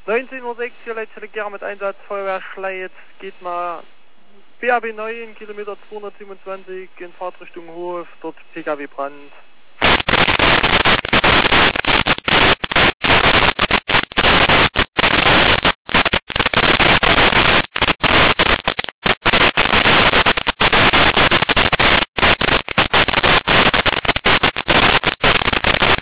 19:06 Uhr, hier letzte Gera mit Einsatz, Feuerwehr Schleiz, geht mal BAB 9, Kilometer 227 in Fahrtrichtung Hof, dort PKW Brand.